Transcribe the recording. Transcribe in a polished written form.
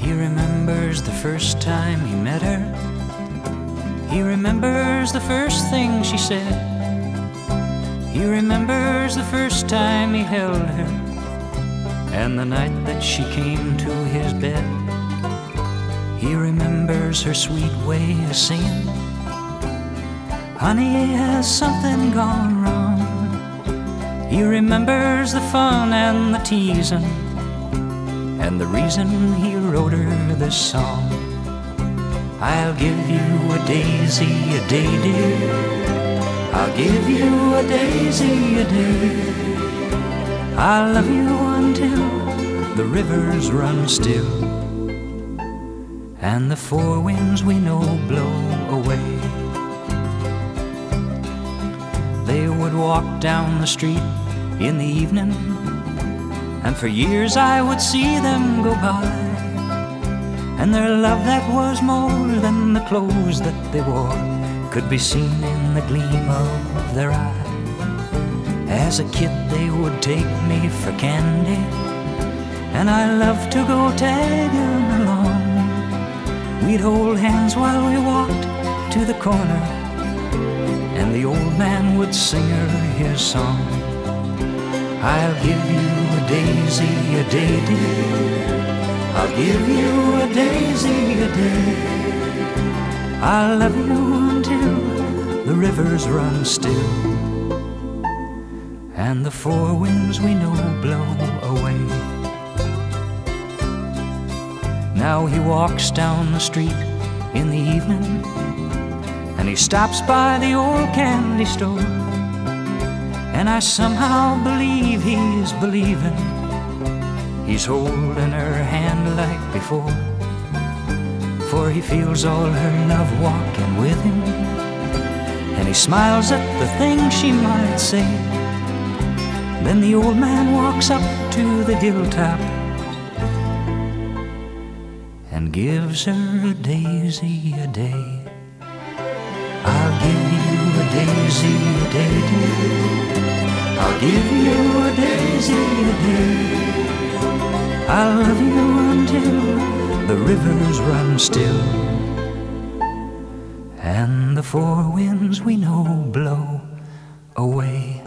He remembers the first time he met her. He remembers the first thing she said. He remembers the first time he held her, and the night that she came to his bed. He remembers her sweet way of singing, "Honey, has something gone wrong?" He remembers the fun and the teasing, and the reason he wrote her this song. I'll give you a daisy a day, dear. I'll give you a daisy a day. I'll love you until the rivers run still, and the four winds we know blow away. They would walk down the street in the evening, and for years I would see them go by, and their love that was more than the clothes that they wore could be seen in the gleam of their eye. As a kid they would take me for candy, and I loved to go tagging along. We'd hold hands while we walked to the corner, and the old man would sing her his song. I'll give you a daisy a day, dear. I'll give you a daisy a day. I'll love you until the rivers run still, and the four winds we know blow away. Now he walks down the street in the evening, and he stops by the old candy store, and I somehow believe he's believing. He's holding her hand like before, for he feels all her love walking with him, and he smiles at the things she might say. Then the old man walks up to the hilltop and gives her a daisy a day. I'll give you a daisy a day, dear. I'll give you a daisy a day. I'll love you until the rivers run still, and the four winds we know blow away.